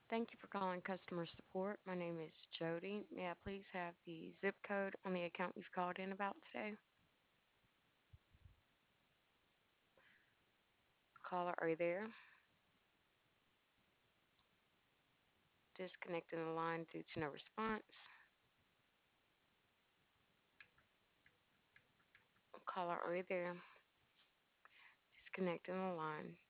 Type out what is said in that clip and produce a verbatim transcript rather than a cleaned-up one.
Thank you for calling customer support. My name is Jody. May I please have the zip code on the account you've called in about today? Caller, are you there? Disconnecting the line due to no response. Caller, are you there? Disconnecting the line